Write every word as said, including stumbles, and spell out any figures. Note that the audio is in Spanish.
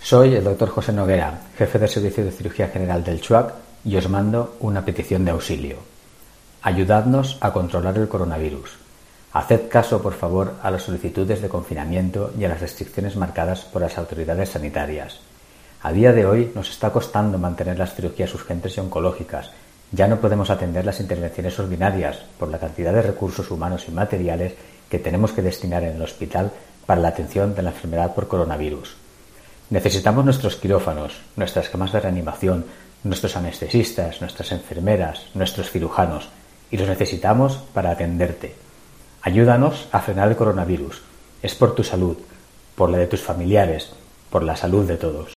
Soy el doctor José Noguera, jefe del Servicio de Cirugía General del CHUAC, y os mando una petición de auxilio. Ayudadnos a controlar el coronavirus. Haced caso, por favor, a las solicitudes de confinamiento y a las restricciones marcadas por las autoridades sanitarias. A día de hoy nos está costando mantener las cirugías urgentes y oncológicas. Ya no podemos atender las intervenciones ordinarias por la cantidad de recursos humanos y materiales que tenemos que destinar en el hospital para la atención de la enfermedad por coronavirus. Necesitamos nuestros quirófanos, nuestras camas de reanimación, nuestros anestesistas, nuestras enfermeras, nuestros cirujanos, y los necesitamos para atenderte. Ayúdanos a frenar el coronavirus. Es por tu salud, por la de tus familiares, por la salud de todos.